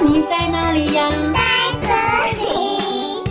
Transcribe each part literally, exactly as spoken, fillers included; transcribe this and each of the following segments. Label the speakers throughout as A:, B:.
A: 你在哪里呀？
B: 在这里。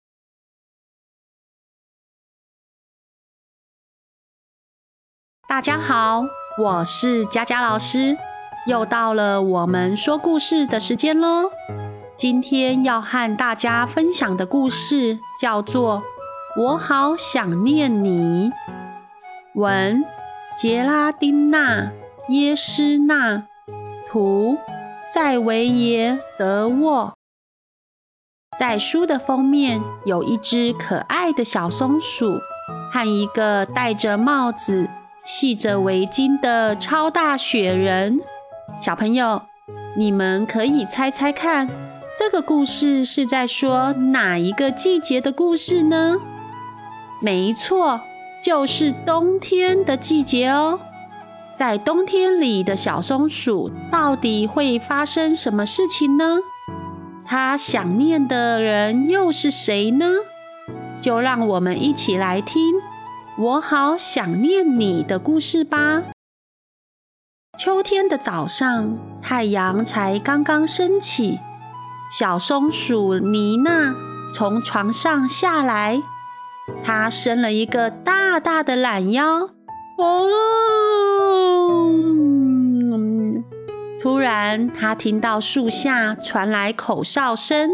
C: 大家好，我是佳佳老师，又到了我们说故事的时间咯。今天要和大家分享的故事叫做《我好想念你》，文杰拉丁娜·耶诗娜，图塞维耶·德沃。在书的封面有一只可爱的小松鼠和一个戴着帽子、系着围巾的超大雪人。小朋友，你们可以猜猜看，这个故事是在说哪一个季节的故事呢？没错，就是冬天的季节哦。在冬天里的小松鼠到底会发生什么事情呢？它想念的人又是谁呢？就让我们一起来听我好想念你的故事吧。秋天的早上，太阳才刚刚升起，小松鼠妮娜从床上下来，她伸了一个大大的懒腰。哦！突然，她听到树下传来口哨声，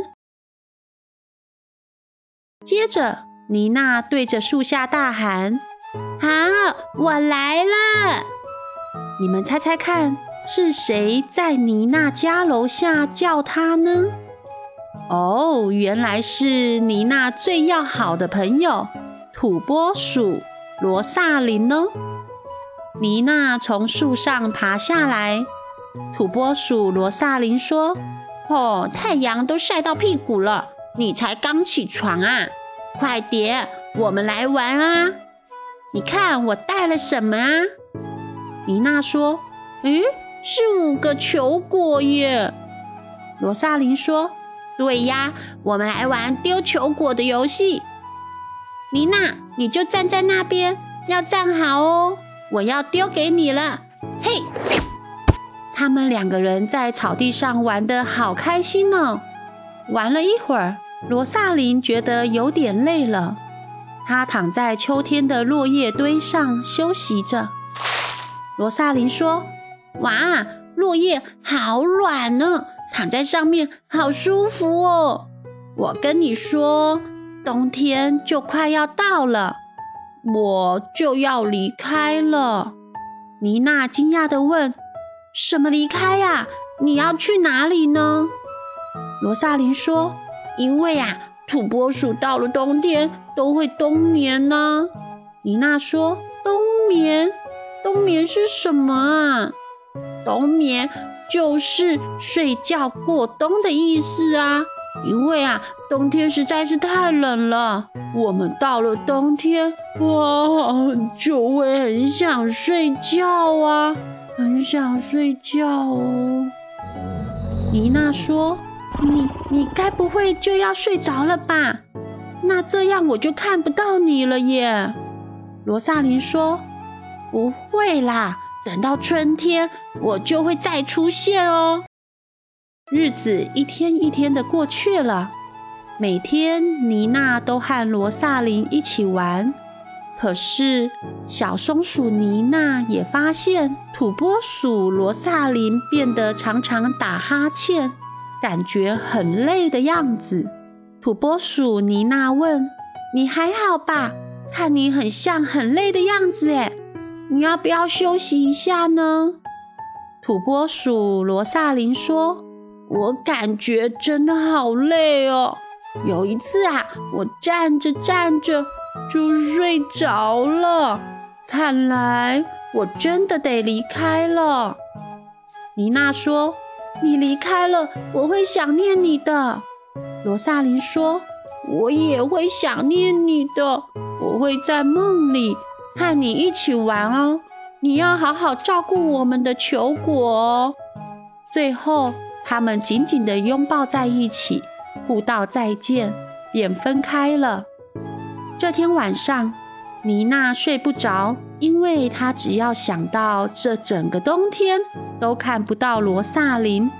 C: 接着妮娜对着树下大喊：好，我来了！你们猜猜看，是谁在妮娜家楼下叫她呢？哦，原来是妮娜最要好的朋友土拨鼠罗萨琳哦。妮娜从树上爬下来，土拨鼠罗萨琳说：哦，太阳都晒到屁股了，你才刚起床啊！快点，我们来玩啊！你看我带了什么啊？妮娜说：诶，是五个球果耶！罗萨琳说：对呀，我们来玩丢球果的游戏。妮娜，你就站在那边，要站好哦，我要丢给你了。嘿！他们两个人在草地上玩得好开心哦。玩了一会儿，罗萨琳觉得有点累了，她躺在秋天的落叶堆上休息着。罗萨琳说：哇，落叶好软呢，躺在上面好舒服哦。我跟你说，冬天就快要到了，我就要离开了。妮娜惊讶地问：什么离开呀？你要去哪里呢？罗萨琳说：因为啊，土拨鼠到了冬天都会冬眠呢。妮娜说：冬眠？冬眠是什么啊？冬眠就是睡觉过冬的意思啊。因为啊，冬天实在是太冷了，我们到了冬天，哇，就会很想睡觉啊，很想睡觉哦。妮娜说：你你该不会就要睡着了吧？那这样我就看不到你了耶。罗萨琳说：不会啦，等到春天我就会再出现哦。日子一天一天的过去了，每天妮娜都和罗萨琳一起玩。可是小松鼠妮娜也发现土拨鼠罗萨琳变得常常打哈欠，感觉很累的样子。土拨鼠妮娜问：你还好吧？看你很像很累的样子耶，你要不要休息一下呢？土拨鼠罗萨琳说：我感觉真的好累哦。有一次啊，我站着站着就睡着了，看来我真的得离开了。妮娜说：你离开了，我会想念你的。罗萨琳说：我也会想念你的，我会在梦里和你一起玩哦。你要好好照顾我们的球果哦。最后，他们紧紧地拥抱在一起，互道再见，便分开了。这天晚上，妮娜睡不着，因为她只要想到这整个冬天都看不到罗萨琳，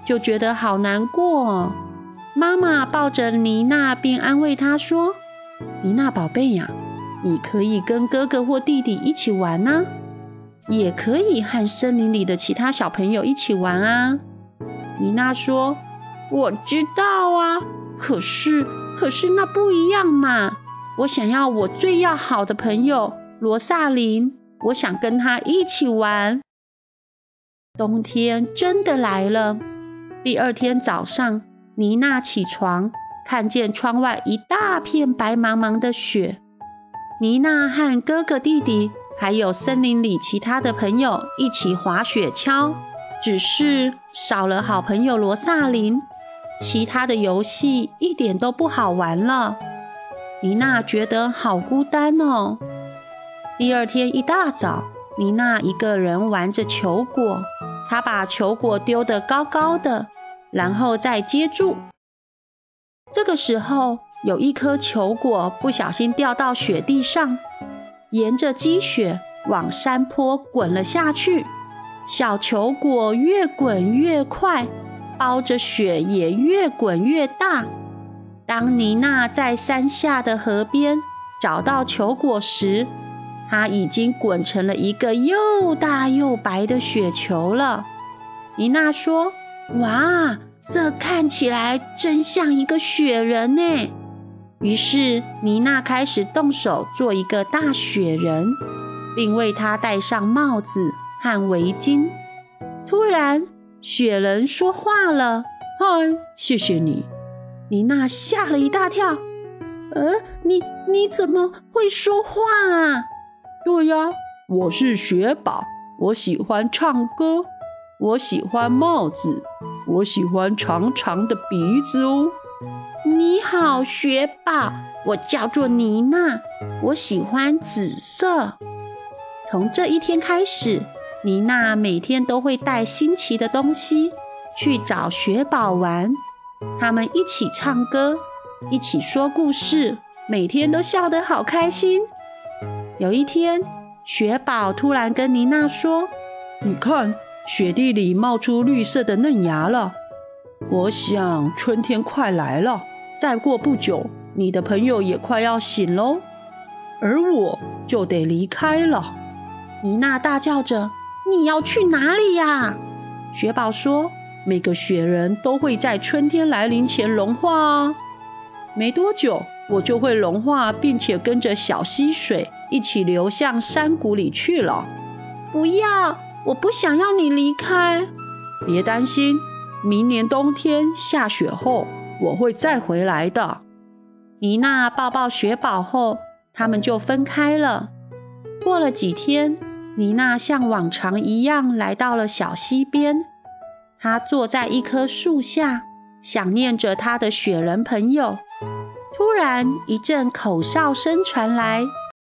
C: 就觉得好难过哦。妈妈抱着妮娜，并安慰她说：“妮娜宝贝呀，你可以跟哥哥或弟弟一起玩啊，也可以和森林里的其他小朋友一起玩啊。”妮娜说：“我知道啊，可是可是那不一样嘛。我想要我最要好的朋友罗萨琳，我想跟他一起玩。”冬天真的来了。第二天早上，妮娜起床，看见窗外一大片白茫茫的雪。妮娜和哥哥弟弟还有森林里其他的朋友一起滑雪橇，只是少了好朋友罗萨琳，其他的游戏一点都不好玩了。妮娜觉得好孤单哦。第二天一大早，妮娜一个人玩着球果，她把球果丢得高高的，然后再接住。这个时候，有一颗球果不小心掉到雪地上，沿着积雪往山坡滚了下去。小球果越滚越快，包着雪也越滚越大。当妮娜在山下的河边找到球果时，它已经滚成了一个又大又白的雪球了。妮娜说：“哇，这看起来真像一个雪人呢。”于是妮娜开始动手做一个大雪人，并为他戴上帽子和围巾。突然，雪人说话了：“嗨，谢谢你。”妮娜吓了一大跳。呃，你你怎么会说话啊？对呀，我是雪宝，我喜欢唱歌，我喜欢帽子，我喜欢长长的鼻子哦。你好，雪宝，我叫做妮娜，我喜欢紫色。从这一天开始，妮娜每天都会带新奇的东西去找雪宝玩，他们一起唱歌，一起说故事，每天都笑得好开心。有一天，雪宝突然跟妮娜说：“你看，雪地里冒出绿色的嫩芽了。我想春天快来了，再过不久，你的朋友也快要醒喽，而我就得离开了。”妮娜大叫着：“你要去哪里呀？”雪宝说：“每个雪人都会在春天来临前融化啊，没多久我就会融化，并且跟着小溪水一起流向山谷里去了。”不要，我不想要你离开。别担心，明年冬天下雪后，我会再回来的。妮娜抱抱雪宝后，他们就分开了。过了几天，妮娜像往常一样来到了小溪边，她坐在一棵树下，想念着她的雪人朋友。突然，一阵口哨声传来，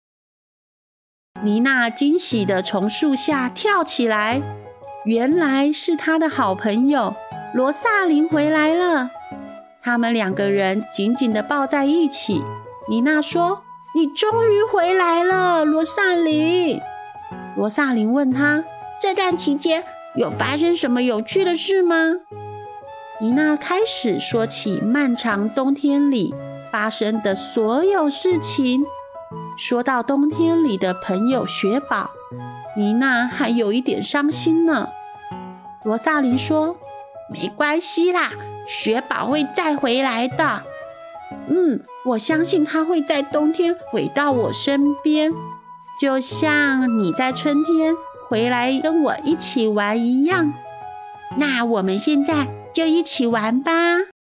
C: 妮娜惊喜地从树下跳起来，原来是她的好朋友罗萨琳回来了。他们两个人紧紧地抱在一起。妮娜说：“你终于回来了，罗萨琳。”罗萨琳问她：“这段期间有发生什么有趣的事吗？”妮娜开始说起漫长冬天里发生的所有事情。说到冬天里的朋友雪宝，妮娜还有一点伤心呢。罗萨琳说：“没关系啦，雪宝会再回来的。嗯，我相信他会在冬天回到我身边，就像你在春天回来跟我一起玩一样。那我们现在就一起玩吧。”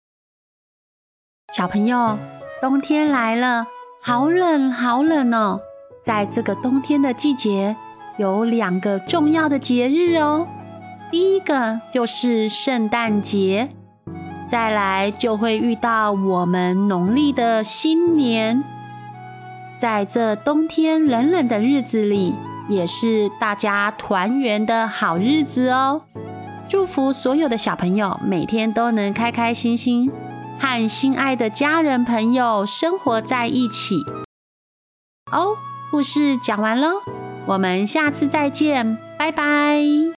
C: 小朋友，冬天来了，好冷好冷哦。在这个冬天的季节，有两个重要的节日哦。第一个就是圣诞节，再来就会遇到我们农历的新年。在这冬天冷冷的日子里，也是大家团圆的好日子哦。祝福所有的小朋友每天都能开开心心，和心爱的家人朋友生活在一起。哦，故事讲完喽，我们下次再见，拜拜。